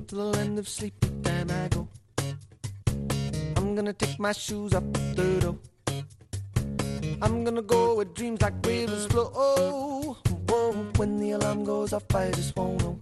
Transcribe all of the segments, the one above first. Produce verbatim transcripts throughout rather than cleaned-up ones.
to the land of sleepy time I go. I'm gonna take my shoes up the door. I'm gonna go where dreams like rivers flow. Oh, whoa, when the alarm goes off, I just won't know.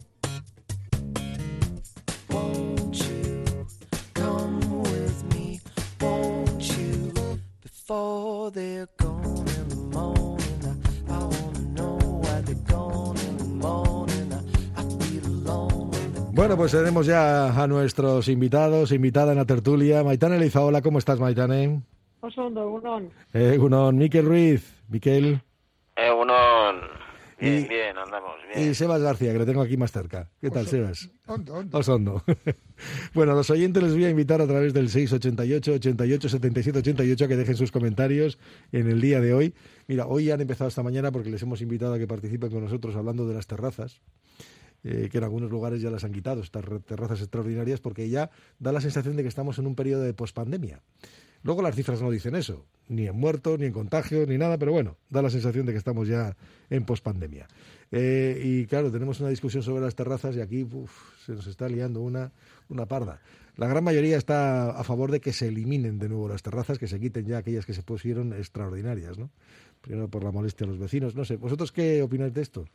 Won't you come with me? Won't you? Before they're gone in the morning, I, I wanna know why they're gone in the morning. I, I feel alone. Bueno, pues tenemos ya a nuestros invitados, invitada en la tertulia. Maitane Leizaola, ¿cómo estás, Maitane? Oso ondo, egunon. Eh, egunon, Mikel Ruiz. Mikel. Egunon. Bien, Y- bien, andamos bien. Y Sebas García, que le tengo aquí más cerca. ¿Qué tal, Oso- Sebas? Ondo, ondo. Osondo. Bueno, a los oyentes les voy a invitar a través del seis ocho ocho, ochenta y ocho, setenta y siete, ochenta y ocho a que dejen sus comentarios en el día de hoy. Mira, hoy han empezado esta mañana porque les hemos invitado a que participen con nosotros hablando de las terrazas, eh, que en algunos lugares ya las han quitado, estas re- terrazas extraordinarias, porque ya da la sensación de que estamos en un periodo de pospandemia. Luego las cifras no dicen eso, ni en muertos, ni en contagios, ni nada, pero bueno, da la sensación de que estamos ya en pospandemia. Eh, y claro, tenemos una discusión sobre las terrazas y aquí uf, se nos está liando una, una parda. La gran mayoría está a favor de que se eliminen de nuevo las terrazas, que se quiten ya aquellas que se pusieron extraordinarias, ¿no? Primero por la molestia a los vecinos. No sé, ¿vosotros qué opináis de esto?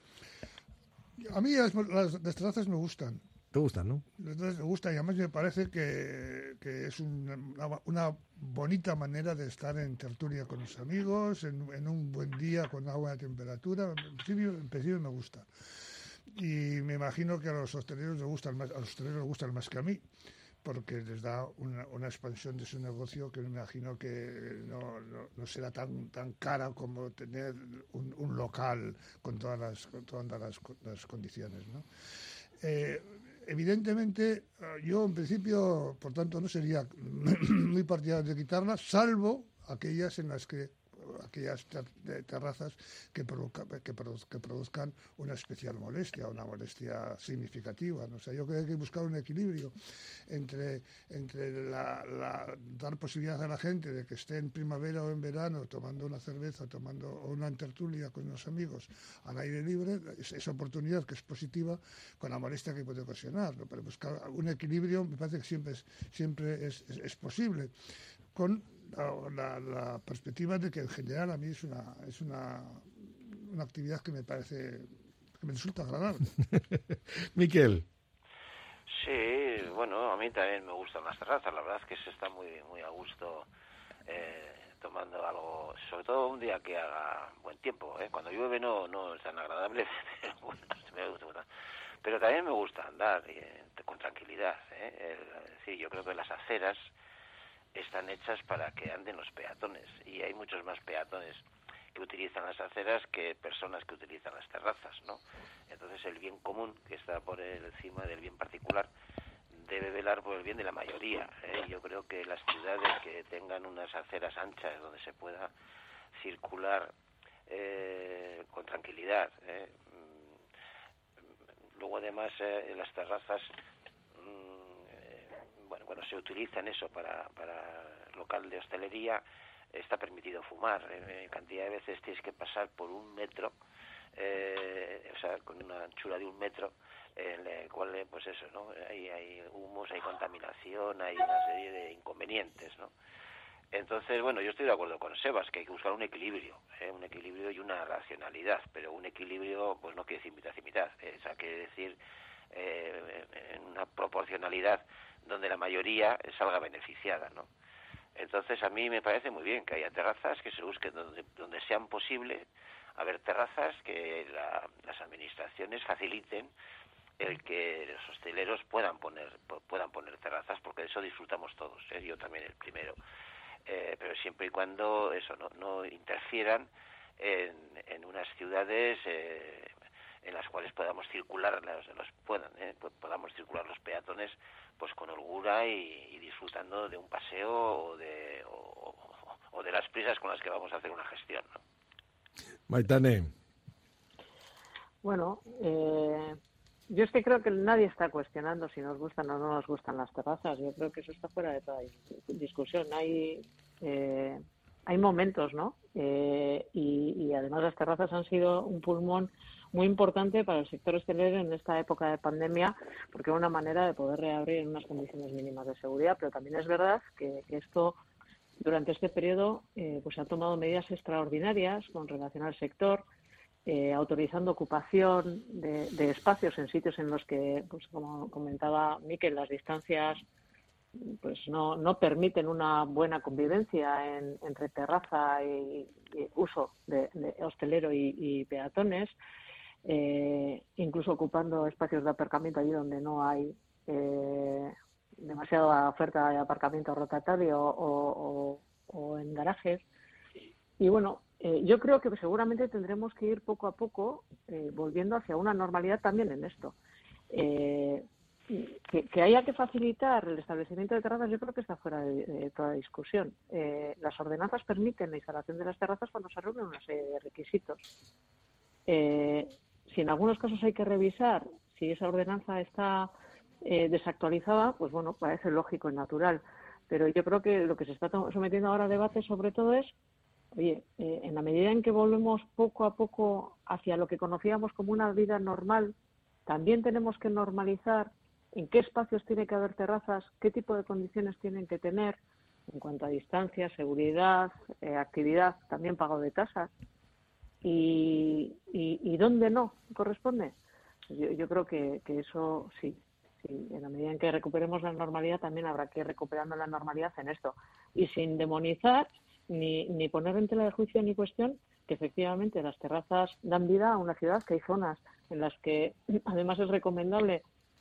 A mí las, las, las terrazas me gustan. ¿Te gustan, no? Las terrazas me gustan y además me parece que, que es una, una bonita manera de estar en tertulia con los amigos, en, en un buen día con una buena temperatura. En principio, en principio me gusta. Y me imagino que a los hosteleros les gustan más, a los hosteleros les gustan más que a mí, porque les da una, una expansión de su negocio que me imagino que no, no, no será tan tan cara como tener un, un local con todas las, con todas las, las condiciones, ¿no? Eh, evidentemente, yo en principio, por tanto, no sería muy partidario de quitarlas, salvo aquellas en las que aquellas ter- terrazas que, provoca, que, produ- que produzcan una especial molestia, una molestia significativa, ¿no? O sea, yo creo que hay que buscar un equilibrio entre, entre la, la, dar posibilidad a la gente de que esté en primavera o en verano tomando una cerveza, tomando o una tertulia con unos amigos al aire libre, esa oportunidad que es positiva, con la molestia que puede ocasionar, ¿no? Pero buscar un equilibrio me parece que siempre es, siempre es, es, es posible, con La, la, la perspectiva de que en general a mí es una es una, una actividad que me parece que me resulta agradable. Miquel. Sí, bueno, a mí también me gustan las terrazas. La verdad es que se está muy muy a gusto eh, tomando algo, sobre todo un día que haga buen tiempo, ¿eh? Cuando llueve no no es tan agradable, pero bueno, me gusta. Pero también me gusta andar eh, con tranquilidad, ¿eh? El, sí, yo creo que las aceras están hechas para que anden los peatones y hay muchos más peatones que utilizan las aceras que personas que utilizan las terrazas, ¿no? Entonces el bien común que está por encima del bien particular debe velar por el bien de la mayoría, ¿eh? Yo creo que las ciudades que tengan unas aceras anchas donde se pueda circular eh, con tranquilidad, ¿eh? Luego además eh, en las terrazas, bueno, cuando se utiliza en eso para, para local de hostelería, está permitido fumar. Eh, cantidad de veces tienes que pasar por un metro, eh, o sea, con una anchura de un metro, en el cual, eh, pues eso, ¿no? Hay, hay humos, hay contaminación, hay una serie de inconvenientes, ¿no? Entonces, bueno, yo estoy de acuerdo con Sebas, que hay que buscar un equilibrio, ¿eh? Un equilibrio y una racionalidad, pero un equilibrio, pues no quiere decir mitad y mitad, ¿eh? O sea, quiere decir eh, en una proporcionalidad donde la mayoría salga beneficiada, ¿no? Entonces a mí me parece muy bien que haya terrazas, que se busquen donde, donde sean posible haber terrazas, que la, las administraciones faciliten el que los hosteleros puedan poner puedan poner terrazas, porque de eso disfrutamos todos, ¿eh? Yo también el primero, eh, pero siempre y cuando eso no, no interfieran en, en unas ciudades eh, en las cuales podamos circular los, los puedan eh, podamos circular los peatones pues con holgura y, y disfrutando de un paseo o de o, o de las prisas con las que vamos a hacer una gestión, ¿no? Maitane. Bueno, eh, yo es que creo que nadie está cuestionando si nos gustan o no nos gustan las terrazas. Yo creo que eso está fuera de toda discusión. Hay eh, hay momentos, ¿no? Eh, y, y además las terrazas han sido un pulmón muy importante para el sector hostelero en esta época de pandemia, porque es una manera de poder reabrir en unas condiciones mínimas de seguridad, pero también es verdad que, que esto durante este periodo eh, pues ha tomado medidas extraordinarias con relación al sector, eh, autorizando ocupación de, de espacios en sitios en los que, pues como comentaba Miquel, las distancias pues no, no permiten una buena convivencia en, entre terraza y, y uso de, de hostelero y, y peatones, eh, incluso ocupando espacios de aparcamiento allí donde no hay eh, demasiada oferta de aparcamiento rotatorio o, o, o en garajes. Y bueno, eh, yo creo que seguramente tendremos que ir poco a poco eh, volviendo hacia una normalidad también en esto. Eh, Que, que haya que facilitar el establecimiento de terrazas, yo creo que está fuera de, de toda discusión. Eh, las ordenanzas permiten la instalación de las terrazas cuando se reúnen una serie de requisitos. Eh, si en algunos casos hay que revisar si esa ordenanza está eh, desactualizada, pues bueno, parece lógico y natural. Pero yo creo que lo que se está sometiendo ahora a debate sobre todo es, oye, eh, en la medida en que volvemos poco a poco hacia lo que conocíamos como una vida normal, también tenemos que normalizar en qué espacios tiene que haber terrazas, qué tipo de condiciones tienen que tener en cuanto a distancia, seguridad, eh, actividad, también pago de tasas, y, y, y dónde no corresponde. Yo, yo creo que, que eso sí, sí, en la medida en que recuperemos la normalidad también habrá que ir recuperando la normalidad en esto, y sin demonizar ni, ni poner en tela de juicio ni cuestión que efectivamente las terrazas dan vida a una ciudad, que hay zonas en las que además es recomendable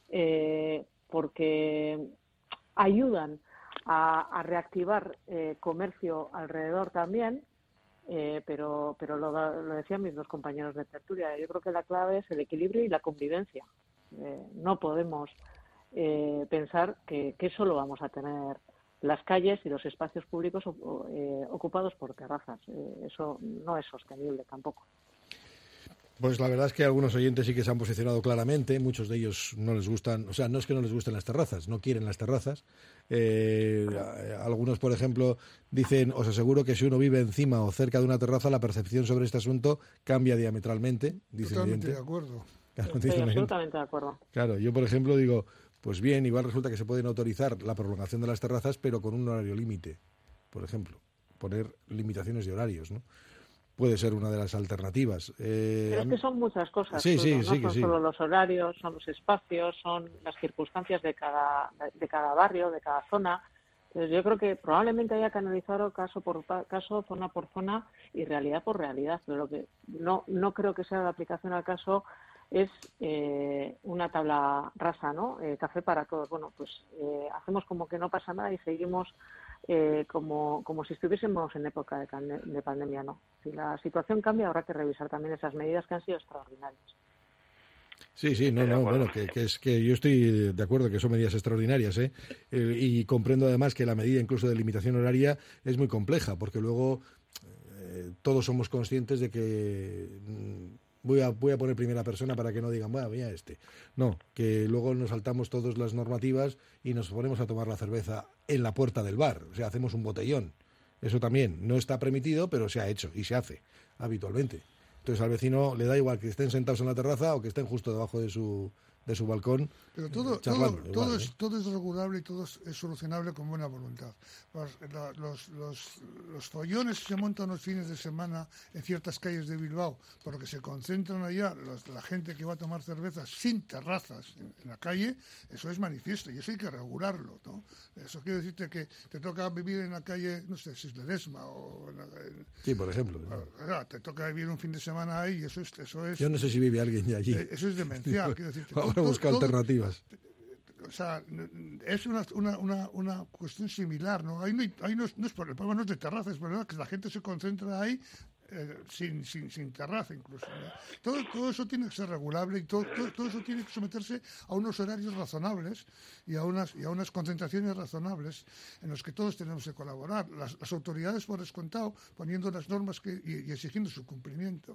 Eh, porque ayudan a, a reactivar eh, comercio alrededor también, eh, pero pero lo, lo decían mis dos compañeros de tertulia, yo creo que la clave es el equilibrio y la convivencia. Eh, no podemos eh, pensar que, que solo vamos a tener las calles y los espacios públicos eh, ocupados por terrazas. Eh, eso no es sostenible tampoco. Pues la verdad es que algunos oyentes sí que se han posicionado claramente, muchos de ellos no les gustan, o sea, no es que no les gusten las terrazas, no quieren las terrazas. Eh, algunos, por ejemplo, dicen, os aseguro que si uno vive encima o cerca de una terraza, la percepción sobre este asunto cambia diametralmente. Dice Totalmente de acuerdo. Claro, Estoy absolutamente de acuerdo. Claro, yo, por ejemplo, digo, pues bien, igual resulta que se pueden autorizar la prolongación de las terrazas, pero con un horario límite, por ejemplo, poner limitaciones de horarios, ¿no? Puede ser una de las alternativas. Eh, Pero es que son muchas cosas. Sí, todo, sí, no sí, que son sí. solo los horarios, son los espacios, son las circunstancias de cada, de cada barrio, de cada zona. Entonces yo creo que probablemente haya que analizarlo caso por caso, zona por zona y realidad por realidad. Pero lo que no, no creo que sea de aplicación al caso es eh, una tabla rasa, ¿no? Eh, café para todos. Bueno, pues eh, hacemos como que no pasa nada y seguimos Eh, como, como si estuviésemos en época de, de pandemia, no. Si la situación cambia, habrá que revisar también esas medidas que han sido extraordinarias. Sí, sí, no, no, bueno, que, que es que yo estoy de acuerdo que son medidas extraordinarias, ¿eh? Eh, y comprendo además que la medida incluso de limitación horaria es muy compleja, porque luego eh, todos somos conscientes de que mm, voy a voy a poner primera persona para que no digan, bueno, mira este. No, que luego nos saltamos todas las normativas y nos ponemos a tomar la cerveza en la puerta del bar, o sea, hacemos un botellón. Eso también no está permitido, pero se ha hecho y se hace habitualmente. Entonces al vecino le da igual que estén sentados en la terraza o que estén justo debajo de su de su balcón. Pero todo, charlando, todo, igual, todo, ¿eh? es, todo es regulable y todo es, es solucionable con buena voluntad. Los, la, los, los, los follones que se montan los fines de semana en ciertas calles de Bilbao, por lo que se concentran allá los, la gente que va a tomar cervezas sin terrazas en, en la calle, eso es manifiesto y eso hay que regularlo, ¿no? Eso quiere decirte que te toca vivir en la calle, no sé, Sis Ledesma o... En la, en, Sí, por ejemplo. o sea, te toca vivir un fin de semana ahí y eso es... Eso es Yo no sé si vive alguien ya allí. eh, Eso es demencial, quiero decirte. Ahora todo- busca todo- alternativas. o sea, es una, una, una, una cuestión similar, ¿no? Ahí no, hay- ahí no, es, no es por el problema no es de terrazas, es problema que la gente se concentra ahí eh, sin, sin, sin terraza incluso, ¿no? Todo, todo eso tiene que ser regulable y todo, todo, todo eso tiene que someterse a unos horarios razonables y a unas, y a unas concentraciones razonables en los que todos tenemos que colaborar. Las, las autoridades, por descontado, poniendo las normas que, y, y exigiendo su cumplimiento.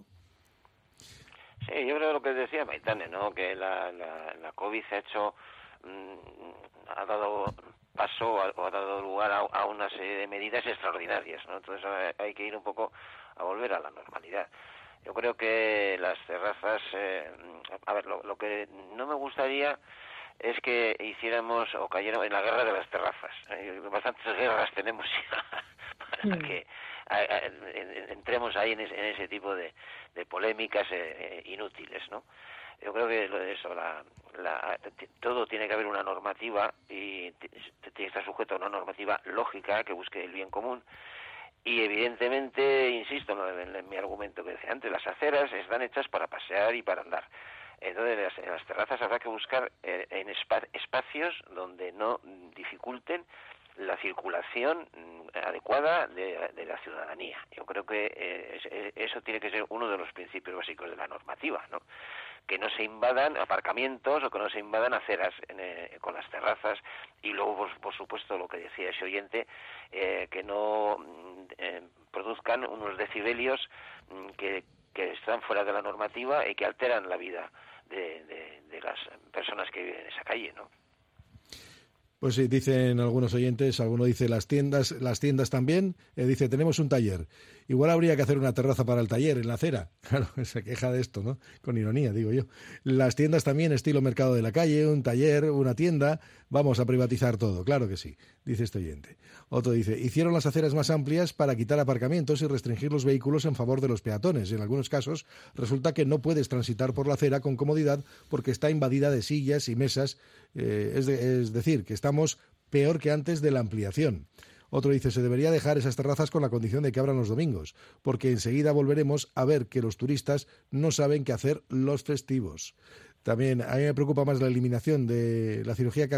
Sí, yo creo lo que decía Maitane, ¿no? Que la, la, la COVID ha hecho, mmm, ha dado paso a, o ha dado lugar a, a una serie de medidas extraordinarias, ¿no? Entonces hay que ir un poco a volver a la normalidad. Yo creo que las terrazas, eh, a ver, lo, lo que no me gustaría es que hiciéramos o cayéramos en la guerra de las terrazas. Eh, bastantes guerras tenemos ya para mm. que a, a, entremos ahí en ese, en ese tipo de, de polémicas eh, inútiles, ¿no? Yo creo que eso, la, la, todo tiene que haber una normativa y tiene que estar sujeto a una normativa lógica que busque el bien común. Y evidentemente, insisto en, en mi argumento que decía antes, las aceras están hechas para pasear y para andar. Entonces, las, en las terrazas habrá que buscar eh, en espa, espacios donde no dificulten la circulación adecuada de, de la ciudadanía. Yo creo que eh, eso tiene que ser uno de los principios básicos de la normativa, ¿no? Que no se invadan aparcamientos o que no se invadan aceras en, eh, con las terrazas, y luego, por, por supuesto, lo que decía ese oyente, eh, que no eh, produzcan unos decibelios que, que están fuera de la normativa y que alteran la vida de, de, de las personas que viven en esa calle, ¿no? Pues sí, dicen algunos oyentes, alguno dice las tiendas, las tiendas también, eh, dice tenemos un taller, igual habría que hacer una terraza para el taller en la acera, claro, se queja de esto, ¿no? Con ironía, digo yo. Las tiendas también, estilo mercado de la calle, un taller, una tienda, vamos a privatizar todo, claro que sí, dice este oyente. Otro dice, hicieron las aceras más amplias para quitar aparcamientos y restringir los vehículos en favor de los peatones. En algunos casos resulta que no puedes transitar por la acera con comodidad porque está invadida de sillas y mesas, eh, es, de, es decir, que estamos peor que antes de la ampliación. Otro dice, se debería dejar esas terrazas con la condición de que abran los domingos, porque enseguida volveremos a ver que los turistas no saben qué hacer los festivos. También a mí me preocupa más la eliminación de la cirugía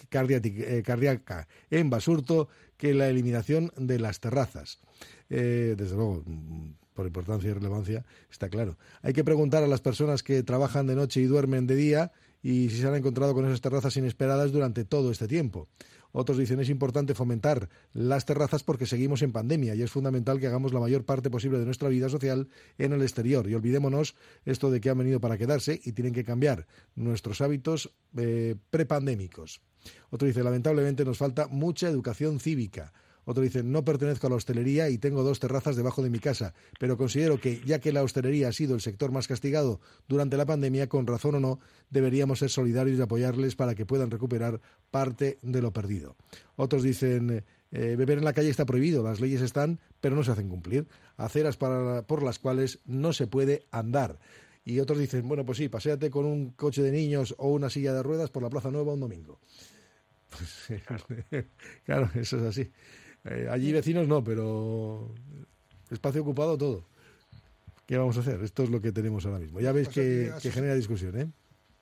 cardíaca en Basurto que la eliminación de las terrazas. Eh, desde luego, por importancia y relevancia, está claro. Hay que preguntar a las personas que trabajan de noche y duermen de día y si se han encontrado con esas terrazas inesperadas durante todo este tiempo. Otros dicen es importante fomentar las terrazas porque seguimos en pandemia y es fundamental que hagamos la mayor parte posible de nuestra vida social en el exterior. Y olvidémonos esto de que han venido para quedarse y tienen que cambiar nuestros hábitos eh, prepandémicos. Otro dice, lamentablemente nos falta mucha educación cívica. Otro dice, no pertenezco a la hostelería y tengo dos terrazas debajo de mi casa, pero considero que, ya que la hostelería ha sido el sector más castigado durante la pandemia, con razón o no, deberíamos ser solidarios y apoyarles para que puedan recuperar parte de lo perdido. Otros dicen, eh, beber en la calle está prohibido, las leyes están, pero no se hacen cumplir. Aceras para, por las cuales no se puede andar. Y otros dicen, bueno, pues sí, paséate con un coche de niños o una silla de ruedas por la Plaza Nueva un domingo. Pues, claro, eso es así. Eh, allí vecinos no, pero espacio ocupado todo. ¿Qué vamos a hacer? Esto es lo que tenemos ahora mismo. Ya veis que, que genera discusión, ¿eh?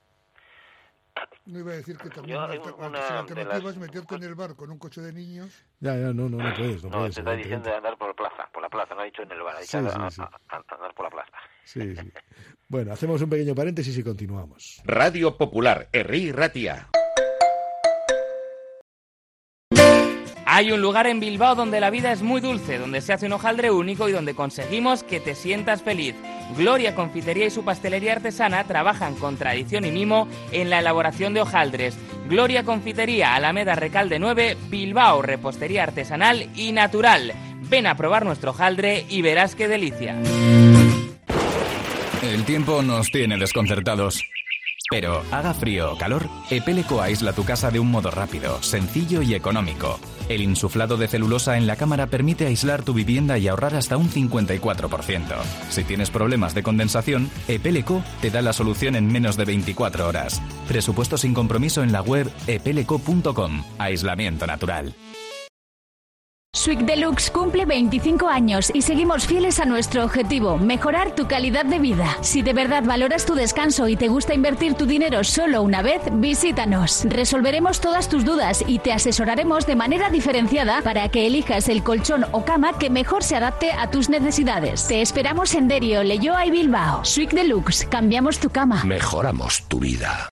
No iba a decir que también una, una, una alternativa las... es meterte en el bar con un coche de niños. Ya, ya, no, no, no puedes. No, no puedes, te está diciendo de andar por la plaza, por la plaza, no ha dicho en el bar, ha dicho sí, a, sí, sí. A, a andar por la plaza. Sí, sí. Bueno, hacemos un pequeño paréntesis y continuamos. Radio Popular, Herri Ratia. Hay un lugar en Bilbao donde la vida es muy dulce, donde se hace un hojaldre único y donde conseguimos que te sientas feliz. Gloria Confitería y su pastelería artesana trabajan con tradición y mimo en la elaboración de hojaldres. Gloria Confitería, Alameda Recalde nueve, Bilbao, repostería artesanal y natural. Ven a probar nuestro hojaldre y verás qué delicia. El tiempo nos tiene desconcertados. Pero haga frío o calor, Epeleco aísla tu casa de un modo rápido, sencillo y económico. El insuflado de celulosa en la cámara permite aislar tu vivienda y ahorrar hasta un cincuenta y cuatro por ciento. Si tienes problemas de condensación, Epeleco te da la solución en menos de veinticuatro horas. Presupuesto sin compromiso en la web epeleco punto com. Aislamiento natural. Suic Deluxe cumple veinticinco años y seguimos fieles a nuestro objetivo, mejorar tu calidad de vida. Si de verdad valoras tu descanso y te gusta invertir tu dinero solo una vez, visítanos. Resolveremos todas tus dudas y te asesoraremos de manera diferenciada para que elijas el colchón o cama que mejor se adapte a tus necesidades. Te esperamos en Derio, Leioa y Bilbao. Suic Deluxe, cambiamos tu cama. Mejoramos tu vida.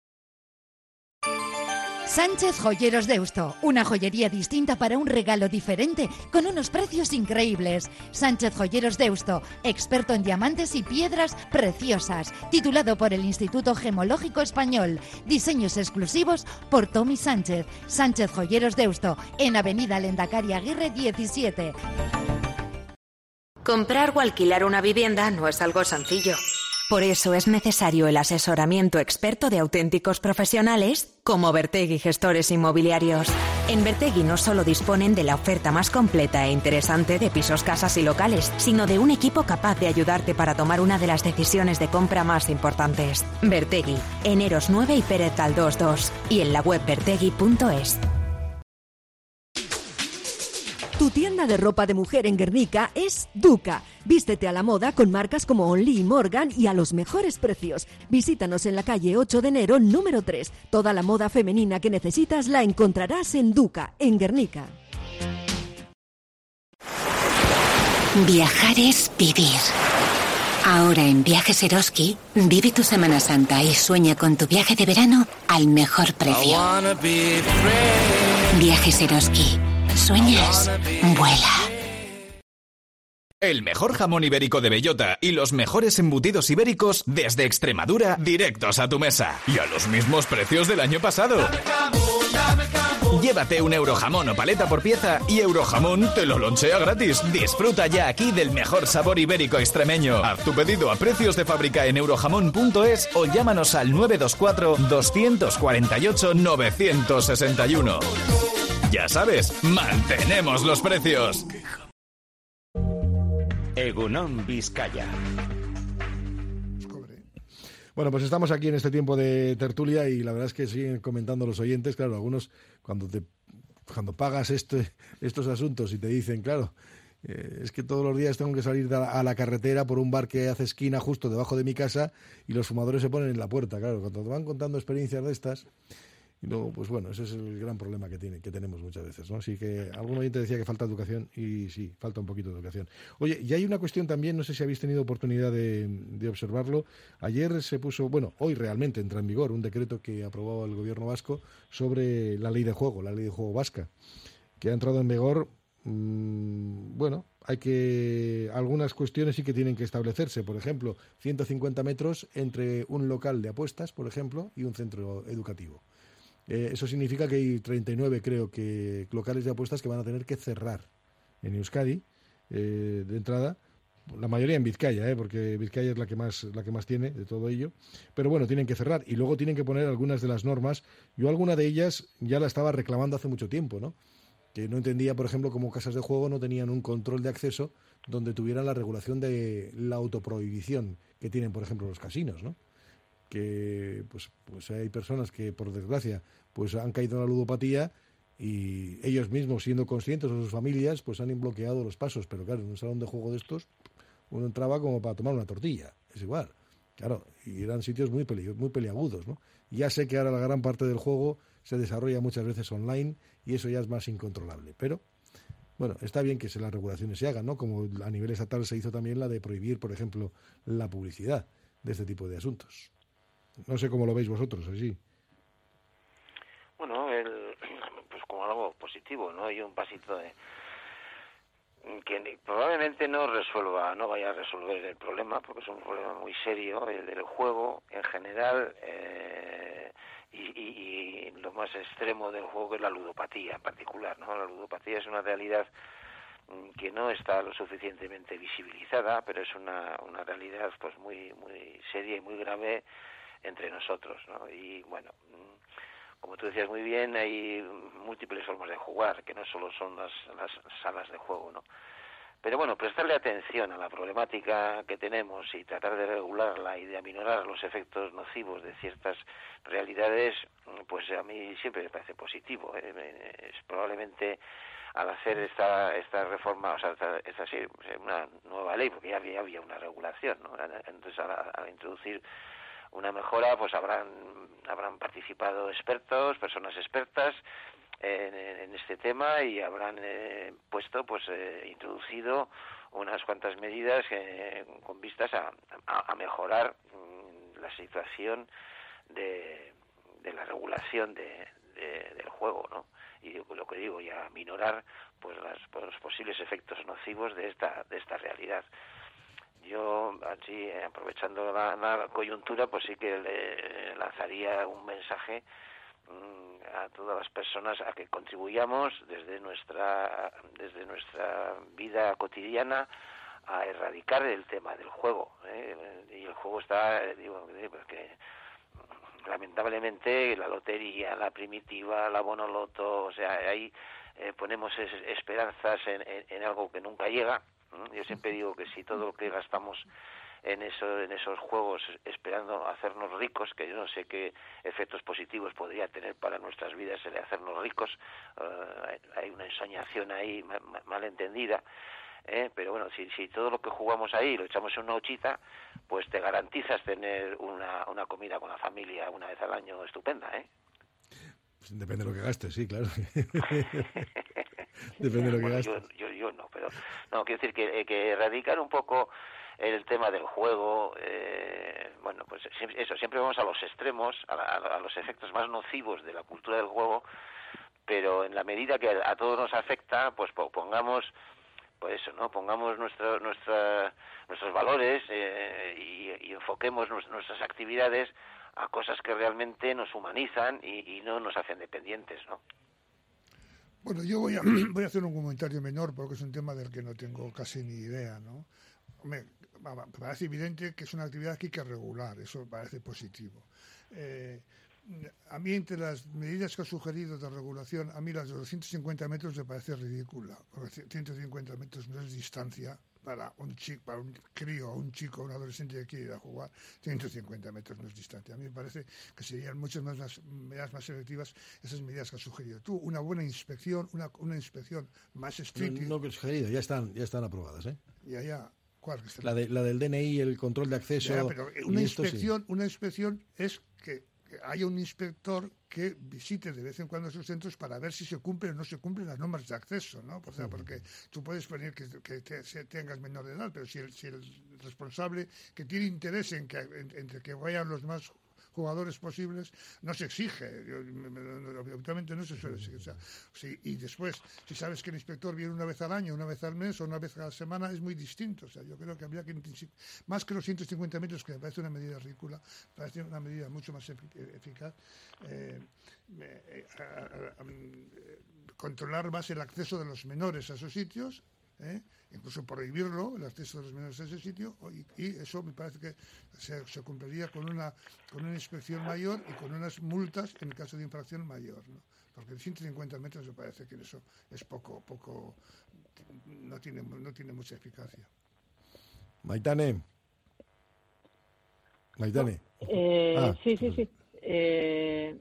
Sánchez Joyeros Deusto, una joyería distinta para un regalo diferente, con unos precios increíbles. Sánchez Joyeros Deusto, experto en diamantes y piedras preciosas, titulado por el Instituto Gemológico Español. Diseños exclusivos por Tommy Sánchez. Sánchez Joyeros Deusto, en Avenida Lendakari Aguirre diecisiete. Comprar o alquilar una vivienda no es algo sencillo. Por eso es necesario el asesoramiento experto de auténticos profesionales como Bertegui Gestores Inmobiliarios. En Bertegui no solo disponen de la oferta más completa e interesante de pisos, casas y locales, sino de un equipo capaz de ayudarte para tomar una de las decisiones de compra más importantes. Bertegui, en Eros nueve y Pérez Galdós dos, y en la web bertegui punto es. Tu tienda de ropa de mujer en Guernica es Duca. Vístete a la moda con marcas como Only y Morgan y a los mejores precios. Visítanos en la calle ocho de enero, número tres. Toda la moda femenina que necesitas la encontrarás en Duca, en Guernica. Viajar es vivir. Ahora en Viajes Eroski, vive tu Semana Santa y sueña con tu viaje de verano al mejor precio. Viajes Eroski. ¿Sueñas? Vuela. El mejor jamón ibérico de bellota y los mejores embutidos ibéricos desde Extremadura directos a tu mesa. Y a los mismos precios del año pasado. Llévate un eurojamón o paleta por pieza y Eurojamón te lo lonchea gratis. Disfruta ya aquí del mejor sabor ibérico extremeño. Haz tu pedido a precios de fábrica en eurojamón punto es o llámanos al nueve dos cuatro, dos cuatro ocho, nueve seis uno. Ya sabes, mantenemos los precios. Egunon Vizcaya. Bueno, pues estamos aquí en este tiempo de tertulia y la verdad es que siguen comentando los oyentes. Claro, algunos cuando te cuando pagas este, estos asuntos y te dicen, claro, eh, es que todos los días tengo que salir a la, a la carretera por un bar que hace esquina justo debajo de mi casa y los fumadores se ponen en la puerta. Claro, cuando te van contando experiencias de estas... Y luego, pues bueno, ese es el gran problema que tiene, que tenemos muchas veces, ¿no? Así que algún oyente decía que falta educación y sí, falta un poquito de educación. Oye, y hay una cuestión también, no sé si habéis tenido oportunidad de, de observarlo. Ayer se puso, bueno, hoy realmente entra en vigor un decreto que aprobó el gobierno vasco sobre la ley de juego, la ley de juego vasca, que ha entrado en vigor. Mmm, bueno, hay que, algunas cuestiones sí que tienen que establecerse. Por ejemplo, ciento cincuenta metros entre un local de apuestas, por ejemplo, y un centro educativo. Eh, eso significa que hay treinta y nueve, creo que, locales de apuestas que van a tener que cerrar en Euskadi, eh, de entrada, la mayoría en Vizcaya, eh, porque Vizcaya es la que más la que más tiene de todo ello, pero bueno, tienen que cerrar y luego tienen que poner algunas de las normas. Yo alguna de ellas ya la estaba reclamando hace mucho tiempo, ¿no? Que no entendía, por ejemplo, cómo casas de juego no tenían un control de acceso donde tuvieran la regulación de la autoprohibición que tienen, por ejemplo, los casinos, ¿no? Que pues pues hay personas que por desgracia pues han caído en la ludopatía y ellos mismos, siendo conscientes, o sus familias, pues han bloqueado los pasos. Pero claro, en un salón de juego de estos uno entraba como para tomar una tortilla, es igual, claro, y eran sitios muy peli- muy peliagudos, ¿no? Ya sé que ahora la gran parte del juego se desarrolla muchas veces online y eso ya es más incontrolable, pero bueno, está bien que se, las regulaciones se hagan, ¿no? Como a nivel estatal se hizo también la de prohibir, por ejemplo, la publicidad de este tipo de asuntos. No sé cómo lo veis vosotros, así. Bueno, el, pues como algo positivo, ¿no? Y un pasito de que probablemente no resuelva, no vaya a resolver el problema, porque es un problema muy serio, el del juego en general, eh, y, y, y lo más extremo del juego es la ludopatía en particular, ¿no? La ludopatía es una realidad que no está lo suficientemente visibilizada, pero es una, una realidad pues muy muy seria y muy grave entre nosotros, ¿no? Y bueno, como tú decías muy bien, hay múltiples formas de jugar, que no solo son las, las salas de juego, ¿no? Pero bueno, prestarle atención a la problemática que tenemos y tratar de regularla y de aminorar los efectos nocivos de ciertas realidades, pues a mí siempre me parece positivo, ¿eh? Es probablemente al hacer esta esta reforma, o sea, esta, esta sí, una nueva ley, porque ya había, había una regulación, ¿no? Entonces, al, al introducir una mejora, pues habrán habrán participado expertos, personas expertas en, en este tema y habrán eh, puesto, pues eh, introducido unas cuantas medidas eh, con vistas a, a, a mejorar mm, la situación de, de la regulación de, de, del juego, ¿no? Y lo que digo, y a minorar pues, las, pues los posibles efectos nocivos de esta de esta realidad. Yo, así, aprovechando la, la coyuntura, pues sí que le lanzaría un mensaje mmm, a todas las personas a que contribuyamos desde nuestra desde nuestra vida cotidiana a erradicar el tema del juego, ¿eh? Y el juego está, digo, porque lamentablemente la lotería, la primitiva, la bonoloto, o sea, ahí eh, ponemos es, esperanzas en, en, en algo que nunca llega. Yo siempre digo que si todo lo que gastamos en eso, en esos juegos esperando hacernos ricos, que yo no sé qué efectos positivos podría tener para nuestras vidas el hacernos ricos, uh, hay una ensoñación ahí mal, mal entendida, ¿eh? Pero bueno, si, si todo lo que jugamos ahí lo echamos en una hochita, pues te garantizas tener una, una comida con la familia una vez al año estupenda, ¿eh? Pues depende de lo que gastes, sí, claro. Depende de lo que bueno, gastes. Yo, yo, yo no, pero no, quiero decir que, que erradicar un poco el tema del juego, eh, bueno, pues eso, siempre vamos a los extremos, a, a, a los efectos más nocivos de la cultura del juego, pero en la medida que a, a todos nos afecta, pues pongamos, pues eso, ¿no? Pongamos nuestro, nuestra, nuestros valores eh, y, y enfoquemos nues, nuestras actividades a cosas que realmente nos humanizan y, y no nos hacen dependientes, ¿no? Bueno, yo voy a, voy a hacer un comentario menor porque es un tema del que no tengo casi ni idea, ¿no? Me, me parece evidente que es una actividad que hay que regular, eso me parece positivo. Eh, a mí, entre las medidas que ha sugerido de regulación, a mí las de los ciento cincuenta metros me parece ridícula, porque ciento cincuenta metros no es distancia para un chico, para un crío, un chico, un adolescente que quiere ir a jugar. Ciento cincuenta metros no es distancia. A mí me parece que serían muchas más las medidas más efectivas esas medidas que has sugerido tú. Una buena inspección, una, una inspección más estricta. No, no que he sugerido, ya están, ya están aprobadas, ¿eh? Ya, ya. ¿Cuál? La, de, la del D N I, el control de acceso. Ya, pero una inspección, sí. una inspección es que que haya un inspector que visite de vez en cuando esos centros para ver si se cumplen o no se cumplen las normas de acceso, ¿no? O sea, porque tú puedes poner que, que te, tengas menor de edad, pero si el, si el responsable que tiene interés en que en, en que vayan los más jugadores posibles, no se exige, obviamente no se suele exigir. O sea, si, y después, si sabes que el inspector viene una vez al año, una vez al mes o una vez a la semana, es muy distinto. O sea, yo creo que habría que, más que los ciento cincuenta metros, que me parece una medida ridícula, me parece una medida mucho más eficaz, eh, eh, a, a, a, controlar más el acceso de los menores a esos sitios, ¿eh? Incluso prohibirlo, el acceso de los menores a ese sitio, y, y eso me parece que se, se cumpliría con una con una inspección mayor y con unas multas en el caso de infracción mayor, ¿no? Porque ciento cincuenta metros me parece que eso es poco, poco, no tiene, no tiene mucha eficacia. Maitane. Maitane. Eh, ah. Sí, sí, sí. Eh,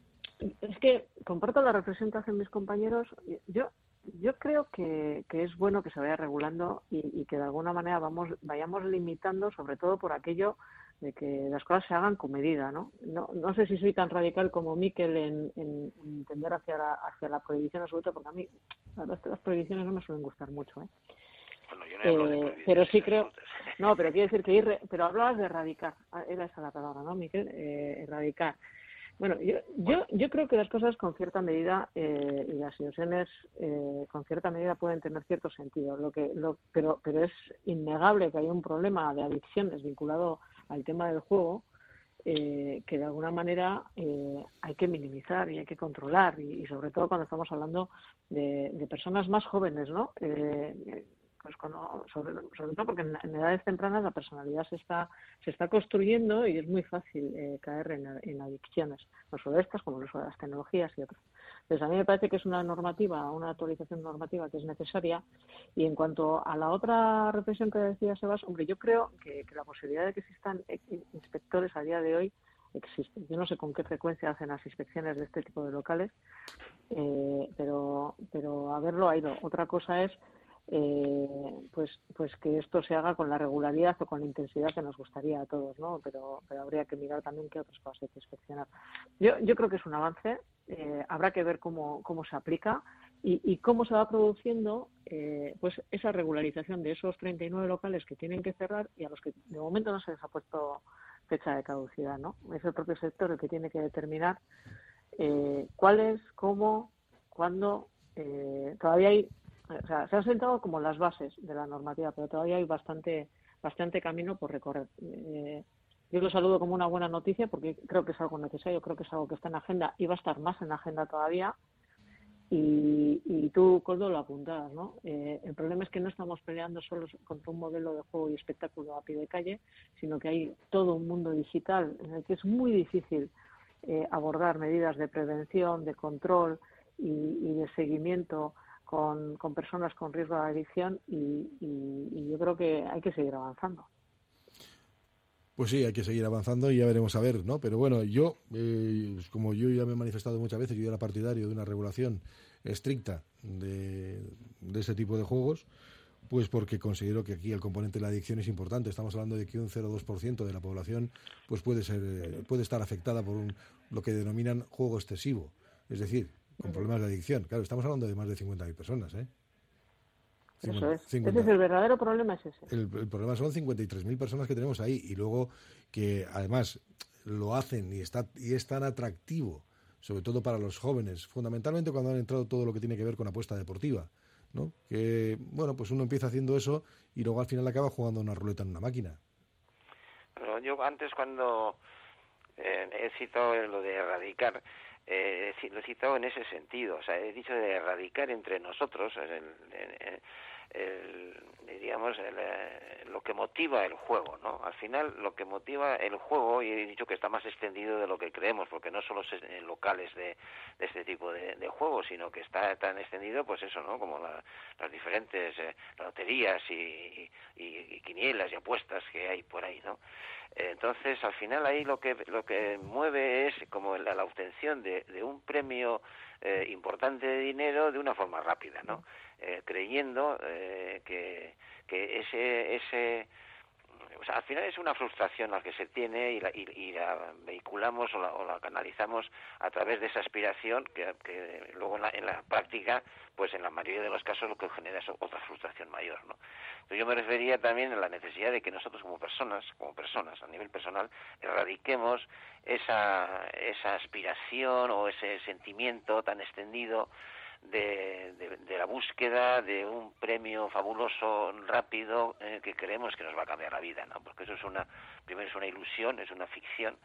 es que comparto la reflexión que hacen mis compañeros. Yo Yo creo que, que es bueno que se vaya regulando y, y que de alguna manera vamos vayamos limitando, sobre todo por aquello de que las cosas se hagan con medida, ¿no? No, no sé si soy tan radical como Miquel en, en, en tender hacia la, hacia la prohibición absoluta, porque a mí las, las prohibiciones no me suelen gustar mucho, ¿eh? Bueno, yo no hablo de eh, pero sí creo, no, pero quiero decir que ir, pero hablabas de erradicar, era esa la palabra, ¿no, Miquel? Eh, erradicar. Bueno, yo, yo yo creo que las cosas con cierta medida eh, y las situaciones eh, con cierta medida pueden tener cierto sentido. Lo que lo, pero pero es innegable que hay un problema de adicciones vinculado al tema del juego eh, que de alguna manera eh, hay que minimizar y hay que controlar y, y sobre todo cuando estamos hablando de, de personas más jóvenes, ¿no? Eh, pues cuando, sobre, sobre todo porque en, en edades tempranas la personalidad se está se está construyendo y es muy fácil eh, caer en, en adicciones, no solo estas como no solo las tecnologías y otras. Entonces a mí me parece que es una normativa, una actualización normativa que es necesaria. Y en cuanto a la otra reflexión que decía Sebas, hombre, yo creo que, que la posibilidad de que existan inspectores a día de hoy existe. Yo no sé con qué frecuencia hacen las inspecciones de este tipo de locales, eh, pero pero haberlo ha ido. Otra cosa es Eh, pues pues que esto se haga con la regularidad o con la intensidad que nos gustaría a todos, ¿no? Pero, pero habría que mirar también qué otras cosas hay que inspeccionar. Yo yo creo que es un avance, eh, habrá que ver cómo cómo se aplica y, y cómo se va produciendo eh, pues esa regularización de esos treinta y nueve locales que tienen que cerrar y a los que de momento no se les ha puesto fecha de caducidad, ¿no? Es el propio sector el que tiene que determinar eh, cuáles, cómo, cuándo. Eh, todavía hay O sea, se han sentado como las bases de la normativa, pero todavía hay bastante bastante camino por recorrer. Eh, yo lo saludo como una buena noticia porque creo que es algo necesario, creo que es algo que está en agenda y va a estar más en agenda todavía. Y, y tú, Coldo, lo apuntabas, ¿no? Eh, el problema es que no estamos peleando solo contra un modelo de juego y espectáculo a pie de calle, sino que hay todo un mundo digital en el que es muy difícil eh, abordar medidas de prevención, de control y, y de seguimiento con, con personas con riesgo de adicción y, y, y yo creo que hay que seguir avanzando. Pues sí, hay que seguir avanzando y ya veremos a ver, ¿no? Pero bueno, yo, eh, como yo ya me he manifestado muchas veces, yo era partidario de una regulación estricta de, de este tipo de juegos, pues porque considero que aquí el componente de la adicción es importante. Estamos hablando de que un cero coma dos por ciento de la población pues puede ser eh, puede estar afectada por un, lo que denominan juego excesivo, es decir, con problemas de adicción. Claro, estamos hablando de más de cincuenta mil personas, ¿eh? Eso es. cincuenta Ese es el verdadero problema, es ese. El, el problema son cincuenta y tres mil personas que tenemos ahí y luego que además lo hacen y está y es tan atractivo, sobre todo para los jóvenes, fundamentalmente cuando han entrado todo lo que tiene que ver con apuesta deportiva, ¿no? Que, bueno, pues uno empieza haciendo eso y luego al final acaba jugando una ruleta en una máquina. Pero yo antes cuando eh, he citado lo de erradicar, Eh, lo he citado en ese sentido, o sea, he dicho de erradicar entre nosotros el, el, el, diríamos el, el, lo que motiva el juego, ¿no? Al final lo que motiva el juego, y he dicho que está más extendido de lo que creemos, porque no solo es en locales de, de este tipo de, de juegos, sino que está tan extendido, pues eso, ¿no? Como la, las diferentes eh, loterías y, y, y quinielas y apuestas que hay por ahí, ¿no? Entonces, al final ahí lo que lo que mueve es como la, la obtención de, de un premio eh, importante de dinero de una forma rápida, ¿no? Eh, creyendo eh, que, que ese ese o sea, al final es una frustración la que se tiene y la, y, y la vehiculamos o la, o la canalizamos a través de esa aspiración que, que luego en la, en la práctica, pues en la mayoría de los casos lo que genera es otra frustración mayor, ¿no? Entonces yo me refería también a la necesidad de que nosotros como personas, como personas a nivel personal, erradiquemos esa, esa aspiración o ese sentimiento tan extendido De, de, de la búsqueda de un premio fabuloso, rápido, eh, que creemos que nos va a cambiar la vida, ¿no? Porque eso es una, primero es una ilusión, es una ficción,